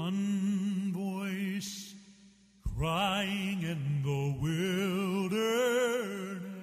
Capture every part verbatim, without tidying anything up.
One voice crying in the wilderness.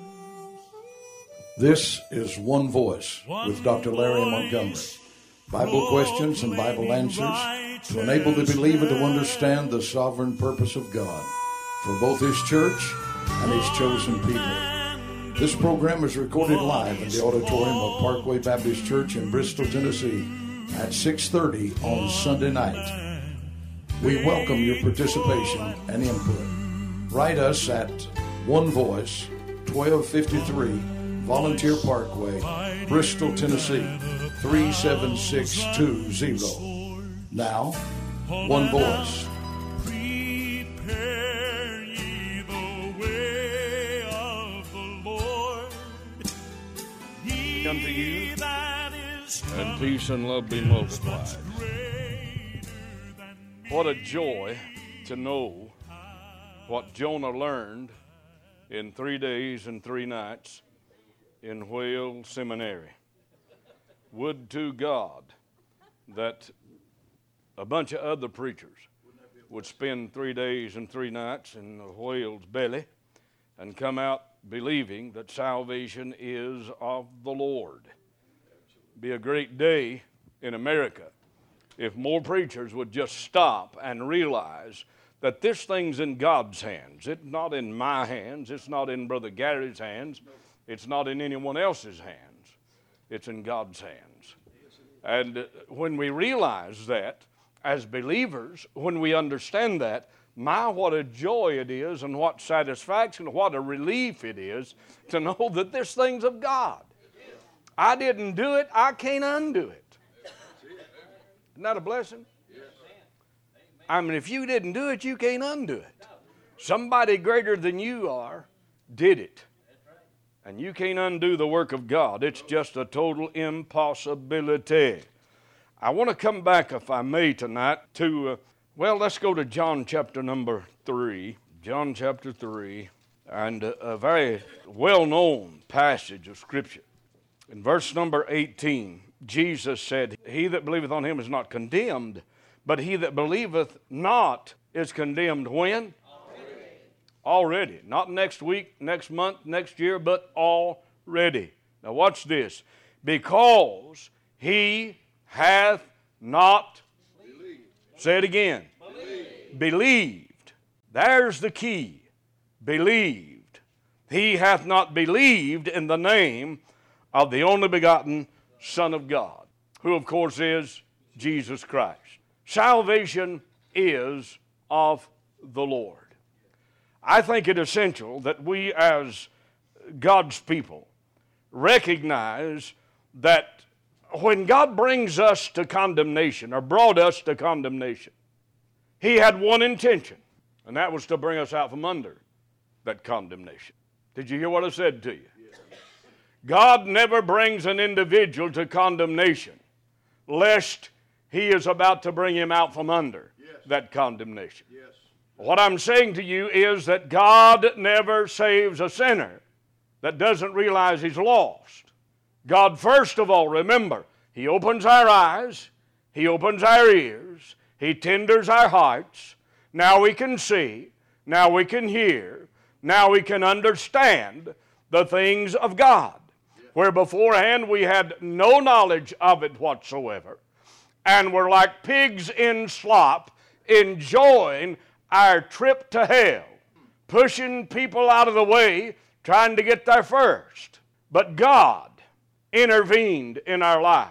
This is One Voice with Doctor Larry Montgomery. Bible questions and Bible answers to enable the believer to understand the sovereign purpose of God for both His church and His chosen people. This program is recorded live in the auditorium of Parkway Baptist Church in Bristol, Tennessee at six thirty on Sunday night. We welcome your participation and input. Write us at One Voice, twelve fifty-three Volunteer Parkway, Bristol, Tennessee, three seven six two zero. Now, One Voice. Prepare ye the way of the Lord. He Unto you, that is and peace and love be multiplied. What a joy to know what Jonah learned in three days and three nights in Whale Seminary. Would to God that a bunch of other preachers would spend three days and three nights in the whale's belly and come out believing that salvation is of the Lord. Be a great day in America if more preachers would just stop and realize that this thing's in God's hands. It's not in my hands. It's not in Brother Gary's hands. It's not in anyone else's hands. It's in God's hands. And when we realize that, as believers, when we understand that, my, what a joy it is and what satisfaction, what a relief it is to know that this thing's of God. I didn't do it. I can't undo it. Isn't that a blessing? I mean, if you didn't do it, you can't undo it. Somebody greater than you are did it. And you can't undo the work of God. It's just a total impossibility. I want to come back, if I may, tonight to, uh, well, let's go to John chapter number three. John chapter three, and a, a very well-known passage of Scripture. In verse number eighteen, Jesus said, He that believeth on Him is not condemned, but he that believeth not is condemned when? Already. Not next week, next month, next year, but already. Now watch this. Because he hath not believed. Say it again. Believed. Believed. There's the key. Believed. He hath not believed in the name of the only begotten Son of God, who of course is Jesus Christ. Salvation is of the Lord. I think it essential that we as God's people recognize that when God brings us to condemnation or brought us to condemnation, He had one intention, and that was to bring us out from under that condemnation. Did you hear what I said to you? Yes. God never brings an individual to condemnation lest He is about to bring him out from under yes. that condemnation. Yes. What I'm saying to you is that God never saves a sinner that doesn't realize he's lost. God, first of all, remember, He opens our eyes, He opens our ears, He tenders our hearts. Now we can see, now we can hear, now we can understand the things of God, where beforehand we had no knowledge of it whatsoever, and were like pigs in slop, enjoying our trip to hell, pushing people out of the way, trying to get there first. But God intervened in our life,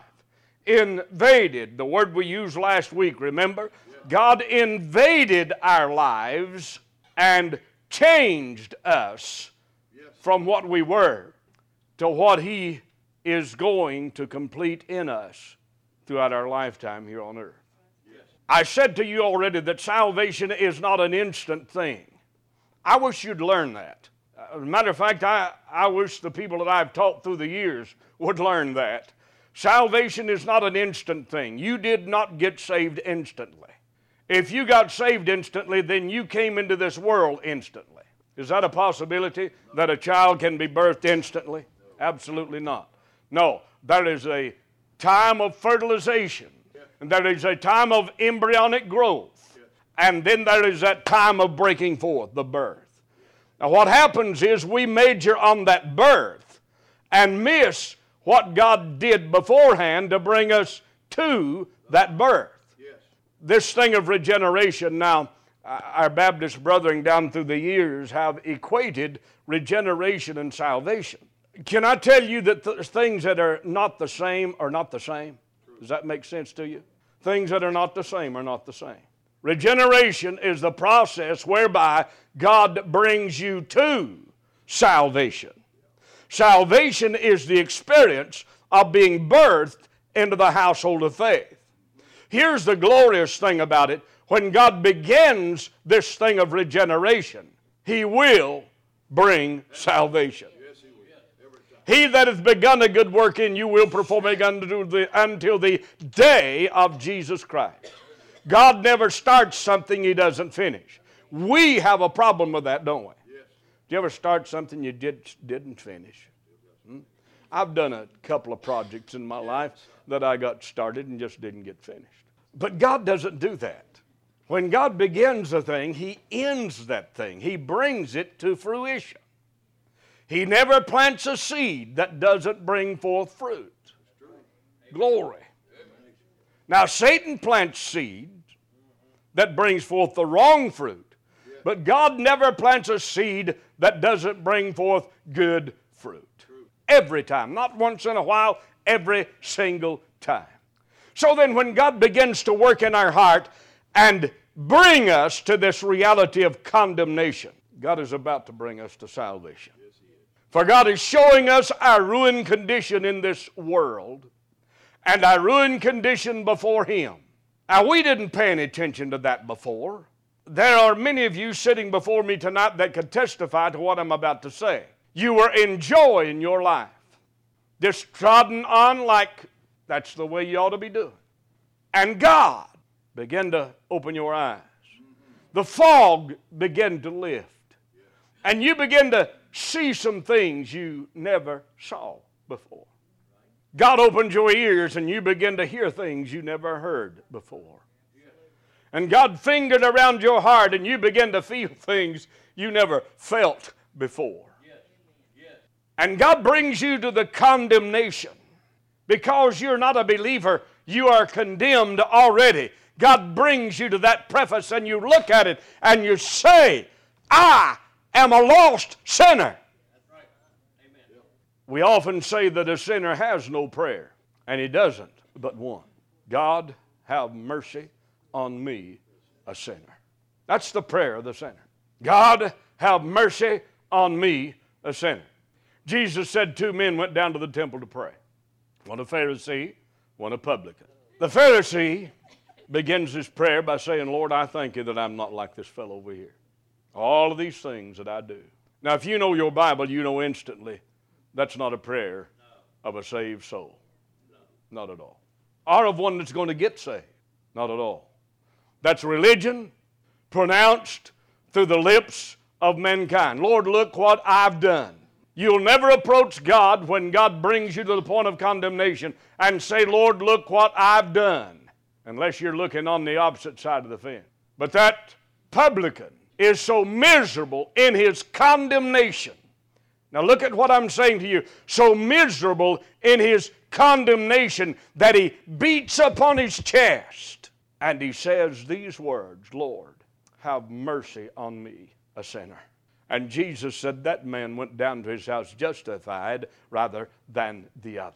invaded, the word we used last week, remember? Yeah. God invaded our lives and changed us yes. from what we were to what He is going to complete in us throughout our lifetime here on earth. I said to you already that salvation is not an instant thing. I wish you'd learn that. As a matter of fact, I, I wish the people that I've taught through the years would learn that. Salvation is not an instant thing. You did not get saved instantly. If you got saved instantly, then you came into this world instantly. Is that a possibility that a child can be birthed instantly? Absolutely not. No, there is a time of fertilization. And there is a time of embryonic growth. And then there is that time of breaking forth, the birth. Now what happens is we major on that birth and miss what God did beforehand to bring us to that birth. Yes. This thing of regeneration, now, our Baptist brethren down through the years have equated regeneration and salvation. Can I tell you that th- things that are not the same are not the same? Does that make sense to you? Things that are not the same are not the same. Regeneration is the process whereby God brings you to salvation. Salvation is the experience of being birthed into the household of faith. Here's the glorious thing about it. When God begins this thing of regeneration, He will bring salvation. He that hath begun a good work in you will perform it until the, until the day of Jesus Christ. God never starts something He doesn't finish. We have a problem with that, don't we? Do you ever start something you did, didn't finish? Hmm? I've done a couple of projects in my life that I got started and just didn't get finished. But God doesn't do that. When God begins a thing, He ends that thing. He brings it to fruition. He never plants a seed that doesn't bring forth fruit. Glory. Now, Satan plants seeds that brings forth the wrong fruit, but God never plants a seed that doesn't bring forth good fruit. Every time, not once in a while, every single time. So then when God begins to work in our heart and bring us to this reality of condemnation, God is about to bring us to salvation. For God is showing us our ruined condition in this world and our ruined condition before Him. Now, we didn't pay any attention to that before. There are many of you sitting before me tonight that could testify to what I'm about to say. You were enjoying your life, just trodden on like that's the way you ought to be doing. And God began to open your eyes. The fog began to lift. And you begin to see some things you never saw before. God opened your ears and you begin to hear things you never heard before. And God fingered around your heart and you begin to feel things you never felt before. And God brings you to the condemnation. Because you're not a believer, you are condemned already. God brings you to that preface and you look at it and you say, I am a lost sinner. That's right. Amen. We often say that a sinner has no prayer, and he doesn't but one. God, have mercy on me, a sinner. That's the prayer of the sinner. God, have mercy on me, a sinner. Jesus said two men went down to the temple to pray. One a Pharisee, one a publican. The Pharisee begins his prayer by saying, Lord, I thank you that I'm not like this fellow over here. All of these things that I do. Now, if you know your Bible, you know instantly that's not a prayer of a saved soul. Not at all. Or of one that's going to get saved. Not at all. That's religion pronounced through the lips of mankind. Lord, look what I've done. You'll never approach God when God brings you to the point of condemnation and say, Lord, look what I've done. Unless you're looking on the opposite side of the fence. But that publican is so miserable in his condemnation. Now look at what I'm saying to you. So miserable in his condemnation that he beats upon his chest and he says these words, Lord, have mercy on me, a sinner. And Jesus said that man went down to his house justified rather than the other.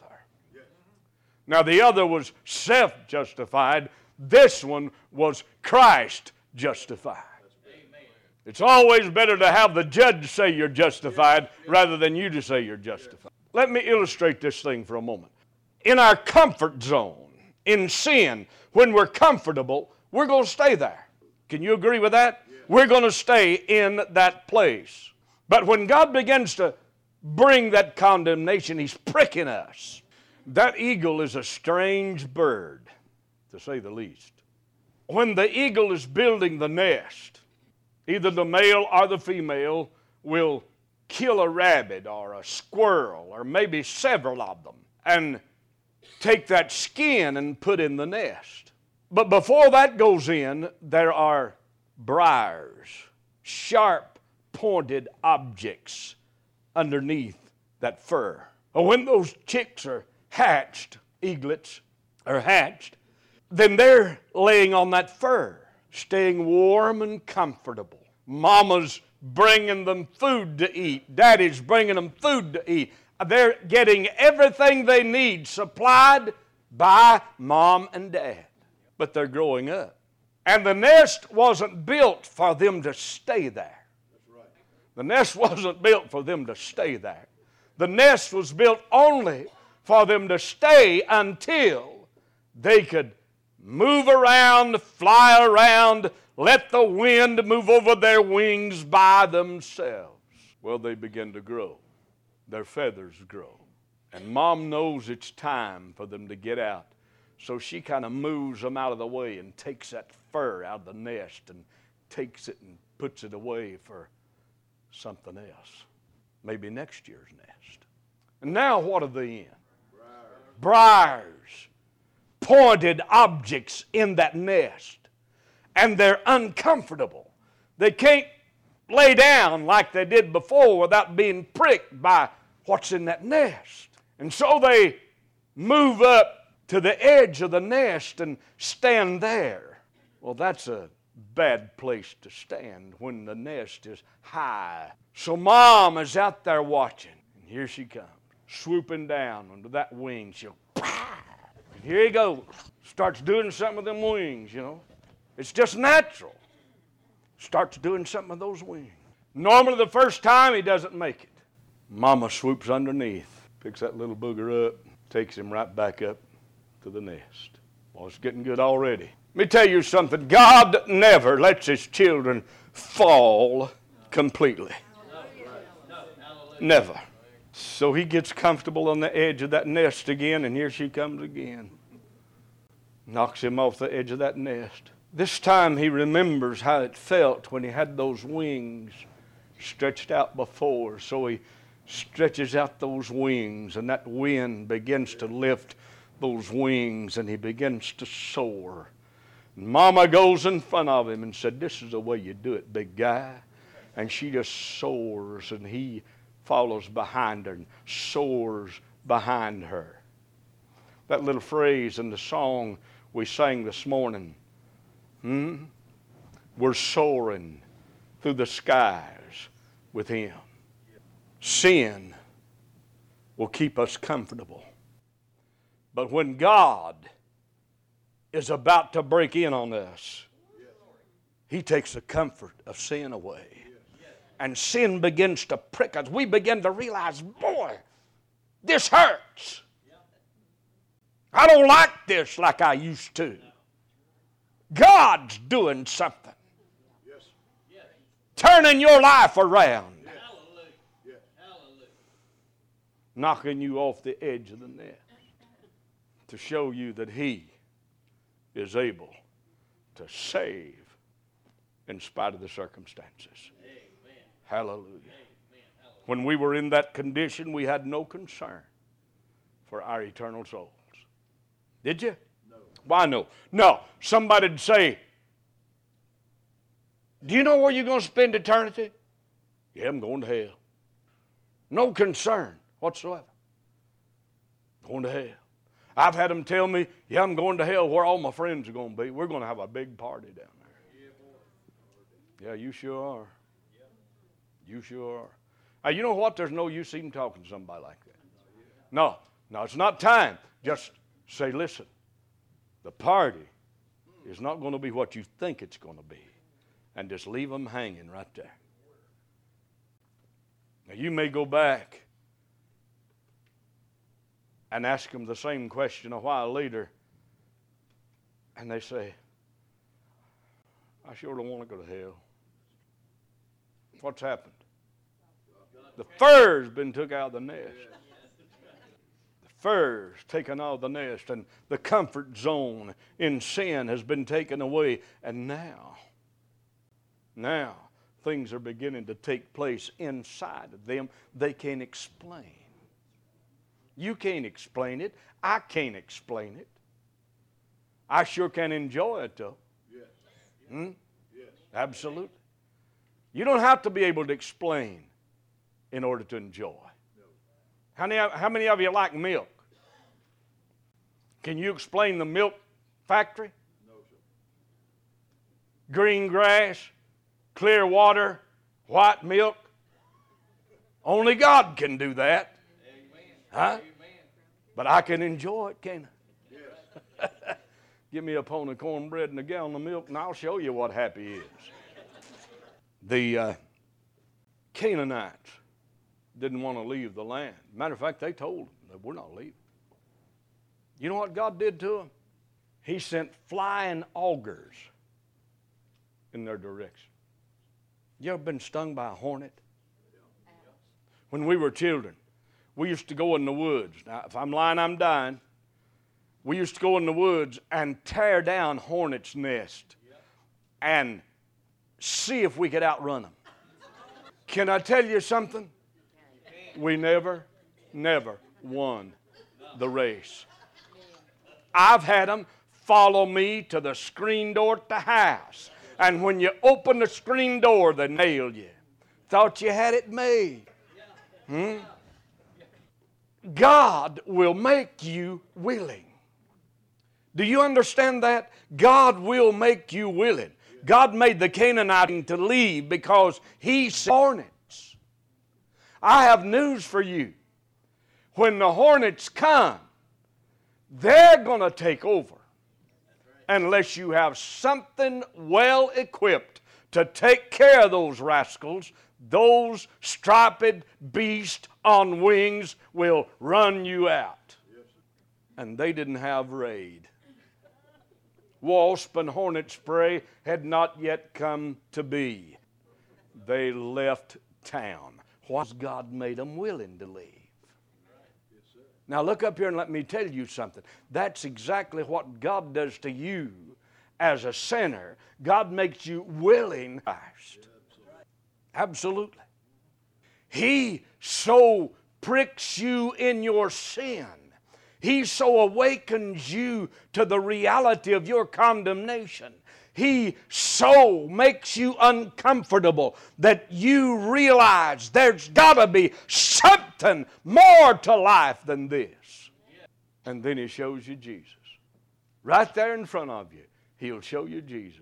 Now the other was self-justified. This one was Christ-justified. It's always better to have the judge say you're justified rather than you to say you're justified. Let me illustrate this thing for a moment. In our comfort zone, in sin, when we're comfortable, we're going to stay there. Can you agree with that? We're going to stay in that place. But when God begins to bring that condemnation, He's pricking us. That eagle is a strange bird, to say the least. When the eagle is building the nest, either the male or the female will kill a rabbit or a squirrel or maybe several of them and take that skin and put in the nest. But before that goes in, there are briars, sharp pointed objects underneath that fur. When those chicks are hatched, eaglets are hatched, then they're laying on that fur, staying warm and comfortable. Mama's bringing them food to eat. Daddy's bringing them food to eat. They're getting everything they need supplied by mom and dad. But they're growing up. And the nest wasn't built for them to stay there. That's right. The nest wasn't built for them to stay there. The nest was built only for them to stay until they could move around, fly around, let the wind move over their wings by themselves. Well, they begin to grow. Their feathers grow. And mom knows it's time for them to get out. So she kind of moves them out of the way and takes that fur out of the nest and takes it and puts it away for something else. Maybe next year's nest. And now what are they in? Briars. Briars. Pointed objects in that nest. And they're uncomfortable. They can't lay down like they did before without being pricked by what's in that nest. And so they move up to the edge of the nest and stand there. Well, that's a bad place to stand when the nest is high. So mom is out there watching. And here she comes, swooping down under that wing. She'll, and here he goes. Starts doing something with them wings, you know. It's just natural. Starts doing something with those wings. Normally the first time he doesn't make it. Mama swoops underneath, picks that little booger up, takes him right back up to the nest. Well, it's getting good already. Let me tell you something. God never lets his children fall completely. Never. So he gets comfortable on the edge of that nest again, and here she comes again. Knocks him off the edge of that nest. This time he remembers how it felt when he had those wings stretched out before. So he stretches out those wings, and that wind begins to lift those wings, and he begins to soar. And Mama goes in front of him and said, "This is the way you do it, big guy." And she just soars, and he follows behind her and soars behind her. That little phrase in the song we sang this morning, hmm? We're soaring through the skies with him. Sin will keep us comfortable. But when God is about to break in on us, he takes the comfort of sin away. And sin begins to prick us. We begin to realize, boy, this hurts. I don't like this like I used to. God's doing something. Turning your life around. Knocking you off the edge of the net. To show you that he is able to save in spite of the circumstances. Amen. Hallelujah. Amen. When we were in that condition, we had no concern for our eternal souls. Did you? No. Why no? No. Somebody'd say, "Do you know where you're going to spend eternity?" "Yeah, I'm going to hell." No concern whatsoever. Going to hell. I've had them tell me, "Yeah, I'm going to hell where all my friends are going to be. We're going to have a big party down there." Yeah, you sure are. You sure are. Hey, you know what? There's no use even talking to somebody like that. No, no, it's not time. Just say, "Listen, the party is not going to be what you think it's going to be." And just leave them hanging right there. Now, you may go back and ask them the same question a while later, and they say, "I sure don't want to go to hell." What's happened? The fur's been took out of the nest. The fur's taken out of the nest, and the comfort zone in sin has been taken away. And now, now, things are beginning to take place inside of them they can't explain. You can't explain it. I can't explain it. I sure can enjoy it, though. Hmm? Absolutely. You don't have to be able to explain in order to enjoy. How many, how many of you like milk? Can you explain the milk factory? No, sir. Green grass, clear water, white milk. Only God can do that. Amen. Huh? Amen. But I can enjoy it, can't I? Yes. Give me a pound of cornbread and a gallon of milk, and I'll show you what happy is. The uh, Canaanites didn't want to leave the land. Matter of fact, they told them that we're not leaving. You know what God did to them? He sent flying augurs in their direction. You ever been stung by a hornet? When we were children, we used to go in the woods. Now, if I'm lying, I'm dying. We used to go in the woods and tear down hornets' nest and see if we could outrun them. Can I tell you something? We never, never won the race. I've had them follow me to the screen door at the house. And when you open the screen door, they nail you. Thought you had it made. Hmm? God will make you willing. Do you understand that? God will make you willing. God made the Canaanite to leave because he saw hornets. I have news for you. When the hornets come, they're going to take over. Unless you have something well equipped to take care of those rascals, those striped beasts on wings will run you out. And they didn't have raid. Wasp and hornet spray had not yet come to be. They left town. Why? God made them willing to leave. Now look up here and let me tell you something. That's exactly what God does to you as a sinner. God makes you willing. Absolutely. He so pricks you in your sin. He so awakens you to the reality of your condemnation. He so makes you uncomfortable that you realize there's got to be something more to life than this. And then He shows you Jesus. Right there in front of you, He'll show you Jesus.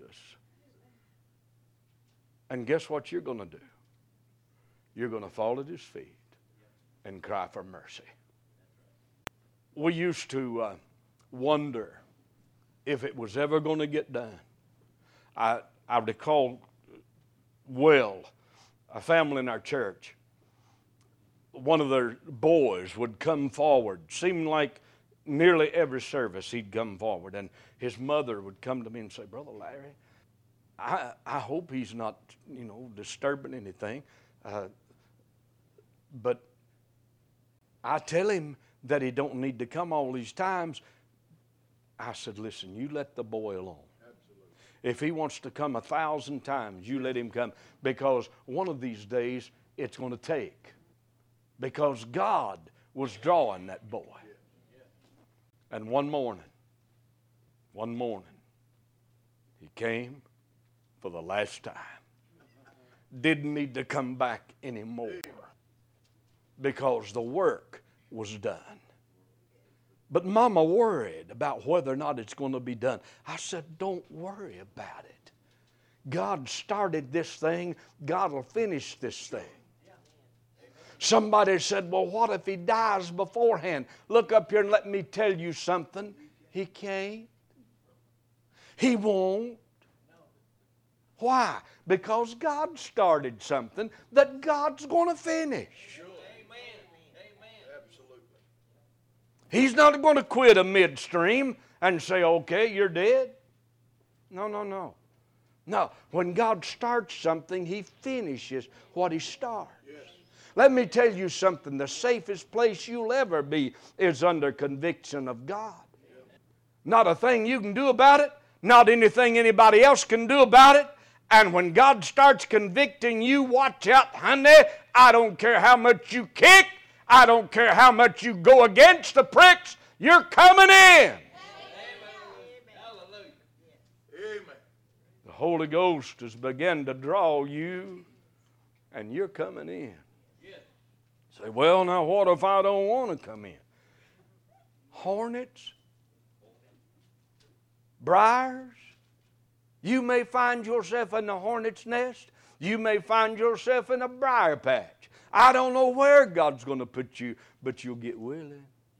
And guess what you're going to do? You're going to fall at His feet and cry for mercy. We used to uh, wonder if it was ever going to get done. I, I recall well a family in our church. One of their boys would come forward. Seemed like nearly every service he'd come forward. And his mother would come to me and say, Brother Larry, I, I hope he's not, you know, disturbing anything. Uh, but I tell him that he don't need to come all these times. I said, listen, you let the boy alone. If he wants to come a thousand times, you let him come. Because one of these days, it's going to take. Because God was drawing that boy. And one morning, one morning, he came for the last time. Didn't need to come back anymore. Because the work was done. But Mama worried about whether or not it's going to be done. I said, don't worry about it. God started this thing. God will finish this thing. Somebody said, well, what if he dies beforehand? Look up here and let me tell you something. He can't. He won't. Why? Because God started something that God's going to finish. He's not going to quit a midstream and say, okay, you're dead. No, no, no. No, when God starts something, He finishes what He starts. Yes. Let me tell you something. The safest place you'll ever be is under conviction of God. Yes. Not a thing you can do about it. Not anything anybody else can do about it. And when God starts convicting you, watch out, honey. I don't care how much you kick. I don't care how much you go against the pricks, you're coming in. Holy Ghost has begun to draw you, and you're coming in. Say, well, now what if I don't want to come in? Hornets, briars. You may find yourself in the hornet's nest. You may find yourself in a briar patch. I don't know where God's going to put you, but you'll get willing.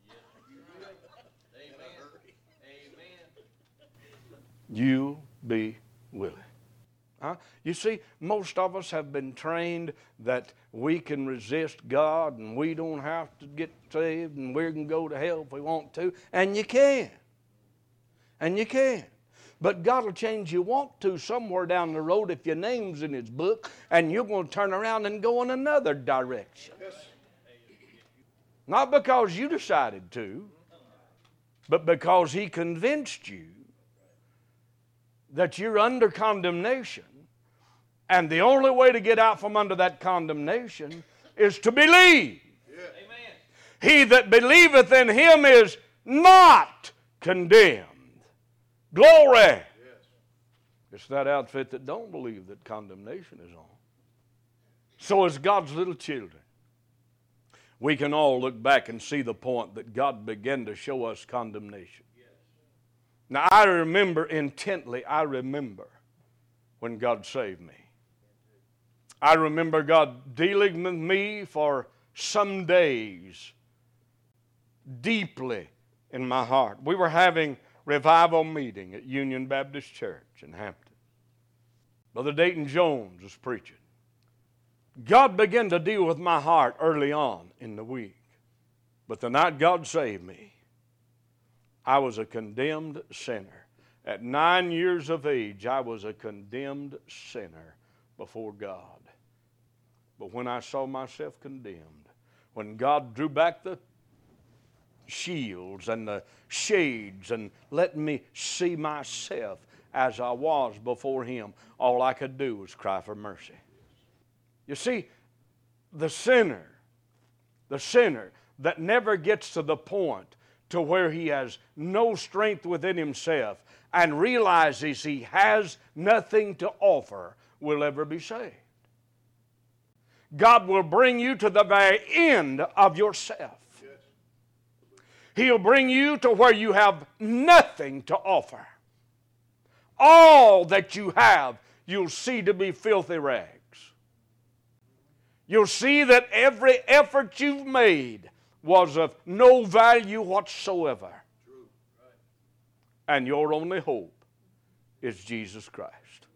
You'll be willing. Huh? You see, most of us have been trained that we can resist God and we don't have to get saved and we can go to hell if we want to. And you can. And you can. But God will change you want to somewhere down the road if your name's in His book, and you're going to turn around and go in another direction. Not because you decided to, but because He convinced you that you're under condemnation, and the only way to get out from under that condemnation is to believe. Yeah. He that believeth in Him is not condemned. Glory! Yes. It's that outfit that don't believe that condemnation is on. So as God's little children, we can all look back and see the point that God began to show us condemnation. Yes. Now I remember intently, I remember when God saved me. I remember God dealing with me for some days deeply in my heart. We were having revival meeting at Union Baptist Church in Hampton. Brother Dayton Jones was preaching. God began to deal with my heart early on in the week. But the night God saved me, I was a condemned sinner. At nine years of age, I was a condemned sinner before God. But when I saw myself condemned, when God drew back the shields and the shades and let me see myself as I was before Him, all I could do was cry for mercy. You see, the sinner, the sinner that never gets to the point to where he has no strength within himself and realizes he has nothing to offer will ever be saved. God will bring you to the very end of yourself. He'll bring you to where you have nothing to offer. All that you have, you'll see to be filthy rags. You'll see that every effort you've made was of no value whatsoever. And your only hope is Jesus Christ.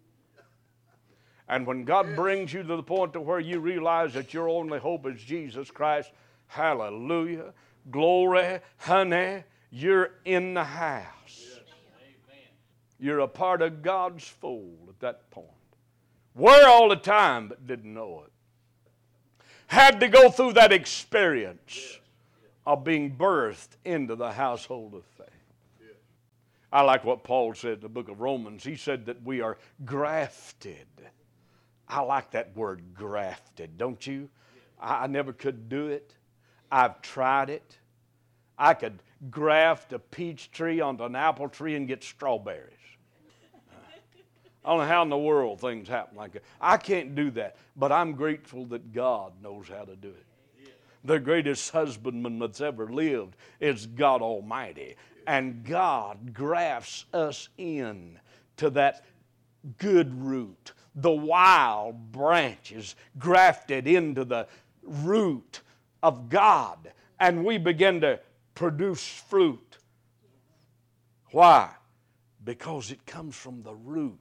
And when God brings you to the point to where you realize that your only hope is Jesus Christ, hallelujah, glory, honey, you're in the house. Yes. You're a part of God's fold at that point. Were all the time, but didn't know it. Had to go through that experience of being birthed into the household of faith. I like what Paul said in the book of Romans. He said that we are grafted. I like that word, grafted, don't you? I, I never could do it. I've tried it. I could graft a peach tree onto an apple tree and get strawberries. I don't know how in the world things happen like that. I can't do that, but I'm grateful that God knows how to do it. The greatest husbandman that's ever lived is God Almighty. And God grafts us in to that good root. The wild branches grafted into the root of God. And we begin to produce fruit. Why? Because it comes from the root.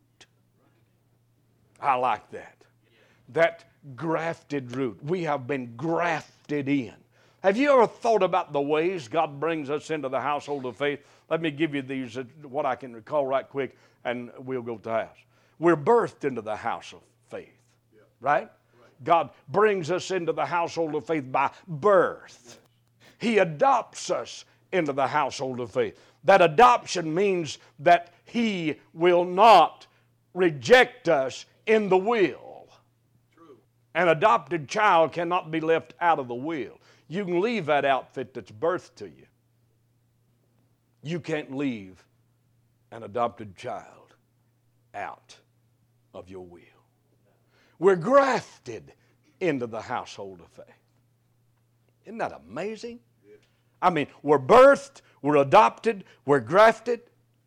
I like that. That grafted root. We have been grafted in. Have you ever thought about the ways God brings us into the household of faith? Let me give you these, uh, what I can recall right quick, and we'll go to the house. We're birthed into the house of faith, yeah. right? right? God brings us into the household of faith by birth. He adopts us into the household of faith. That adoption means that He will not reject us in the will. True. An adopted child cannot be left out of the will. You can leave that outfit that's birthed to you. You can't leave an adopted child out. of your will. We're grafted into the household of faith. Isn't that amazing? I mean, we're birthed, we're adopted, we're grafted.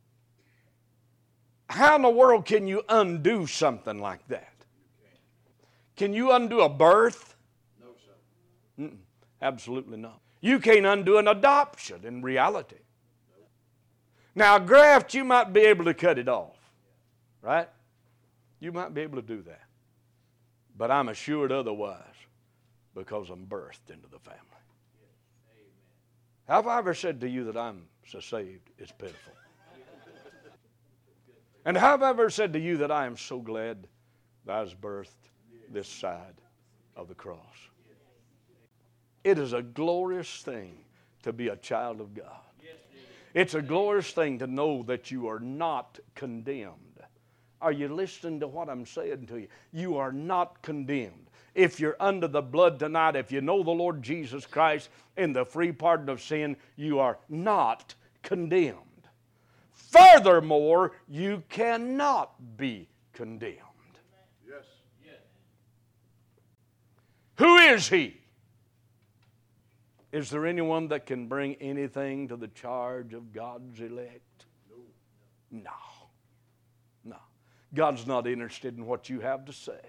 How in the world can you undo something like that? Can you undo a birth? No, sir. Mm-mm, absolutely not. You can't undo an adoption in reality. Now, a graft, you might be able to cut it off, right? You might be able to do that. But I'm assured otherwise because I'm birthed into the family. Have I ever said to you that I'm so saved, it's pitiful? And have I ever said to you that I am so glad that I was birthed this side of the cross? It is a glorious thing to be a child of God. It's a glorious thing to know that you are not condemned. Are you listening to what I'm saying to you? You are not condemned. If you're under the blood tonight, if you know the Lord Jesus Christ in the free pardon of sin, you are not condemned. Furthermore, you cannot be condemned. Yes. Who is He? Is there anyone that can bring anything to the charge of God's elect? No. No. God's not interested in what you have to say.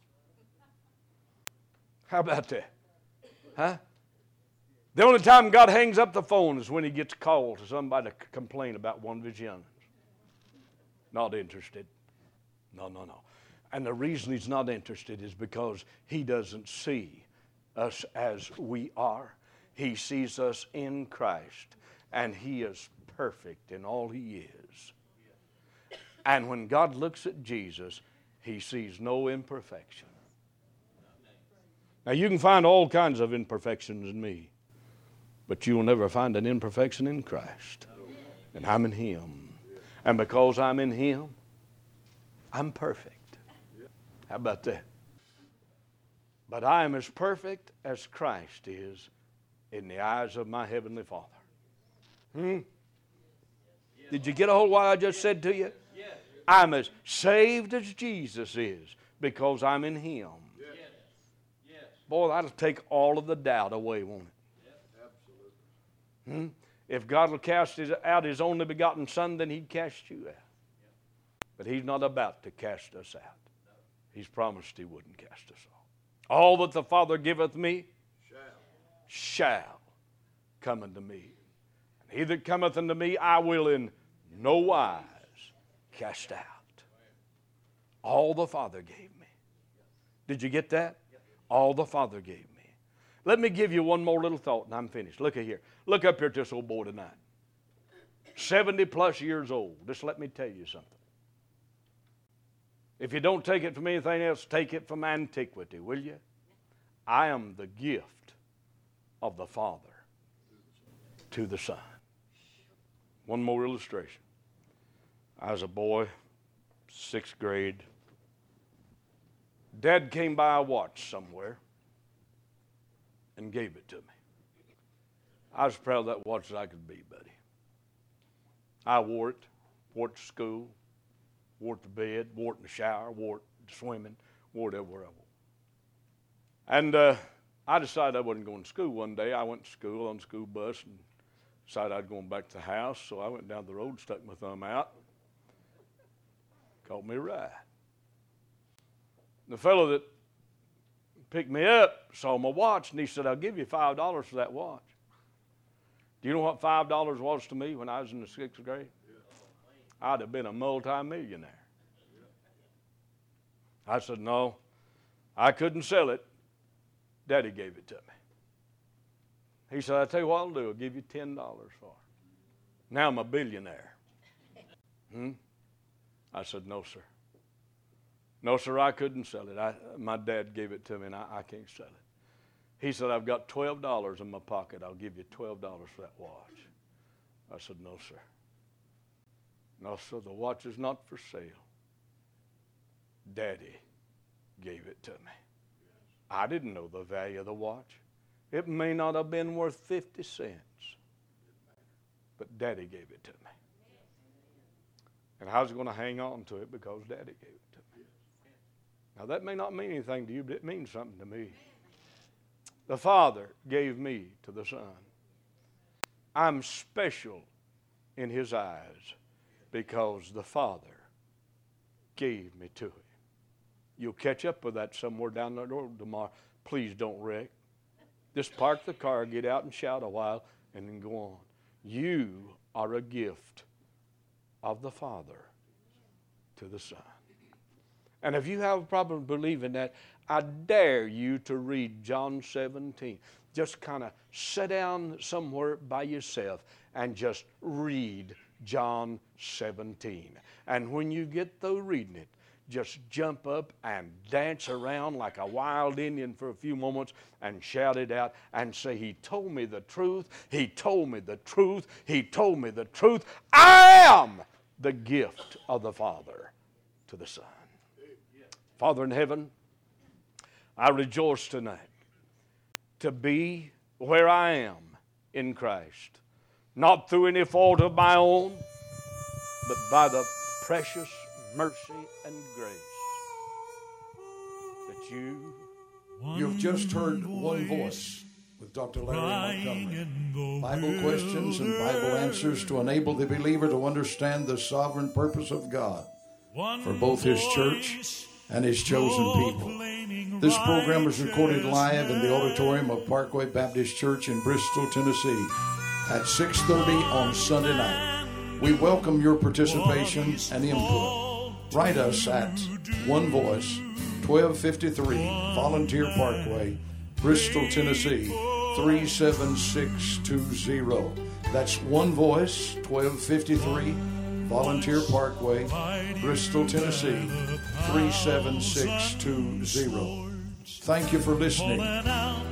How about that? Huh? The only time God hangs up the phone is when He gets called to somebody to complain about one of His young'uns. Not interested. No, no, no. And the reason He's not interested is because He doesn't see us as we are. He sees us in Christ, and He is perfect in all He is. And when God looks at Jesus, He sees no imperfection. Now, you can find all kinds of imperfections in me, but you will never find an imperfection in Christ. And I'm in Him. And because I'm in Him, I'm perfect. How about that? But I am as perfect as Christ is in the eyes of my Heavenly Father. Hmm? Did you get a hold of what I just said to you? I'm as saved as Jesus is because I'm in Him. Boy, that'll take all of the doubt away, won't it? Hmm? If God will cast his, out His only begotten Son, then He'd cast you out. But He's not about to cast us out. He's promised He wouldn't cast us out. All that the Father giveth me shall, shall come unto me. And he that cometh unto me, I will in no wise cast out. All the Father gave me. Did you get that? All the Father gave me. Let me give you one more little thought and I'm finished. Look at here. Look up here at this old boy tonight. seventy plus years old. Just let me tell you something. If you don't take it from anything else, take it from antiquity, will you? I am the gift of the Father to the Son. One more illustration. I was a boy, sixth grade. Dad came by a watch somewhere and gave it to me. I was as proud of that watch as I could be, buddy. I wore it, wore it to school, wore it to bed, wore it in the shower, wore it to swimming, wore it everywhere I wore. And uh, I decided I wasn't going to school one day. I went to school on the school bus and decided I'd go back to the house, so I went down the road, stuck my thumb out, caught me a ride. The fellow that picked me up saw my watch, and he said, I'll give you five dollars for that watch. Do you know what five dollars was to me when I was in the sixth grade? I'd have been a multi-millionaire. I said, no, I couldn't sell it. Daddy gave it to me. He said, I'll tell you what I'll do. I'll give you ten dollars for it. Now I'm a billionaire. Hmm? I said, no, sir. No, sir, I couldn't sell it. I, my dad gave it to me, and I, I can't sell it. He said, I've got twelve dollars in my pocket. I'll give you twelve dollars for that watch. I said, no, sir. No, sir, the watch is not for sale. Daddy gave it to me. I didn't know the value of the watch. It may not have been worth fifty cents, but Daddy gave it to me. And I was going to hang on to it because Daddy gave it to me. Now, that may not mean anything to you, but it means something to me. The Father gave me to the Son. I'm special in His eyes because the Father gave me to Him. You'll catch up with that somewhere down the road tomorrow. Please don't wreck. Just park the car, get out and shout a while, and then go on. You are a gift of the Father to the Son. And if you have a problem believing that, I dare you to read John seventeen. Just kind of sit down somewhere by yourself and just read John seventeen. And when you get through reading it, just jump up and dance around like a wild Indian for a few moments and shout it out and say, He told me the truth, He told me the truth, He told me the truth. I am the gift of the Father to the Son. Father in heaven, I rejoice tonight to be where I am in Christ. Not through any fault of my own, but by the precious mercy and grace that you... You've just heard One Voice with Doctor Larry Montgomery. Bible questions and Bible answers to enable the believer to understand the sovereign purpose of God for both His church and His chosen people. This program is recorded live in the auditorium of Parkway Baptist Church in Bristol, Tennessee at six thirty on Sunday night. We welcome your participation and input. Write us at One Voice, twelve fifty-three Volunteer Parkway, Bristol, Tennessee, three seven six two zero. That's One Voice, twelve fifty-three Volunteer Parkway, Bristol, Tennessee, three seven six two zero. Thank you for listening.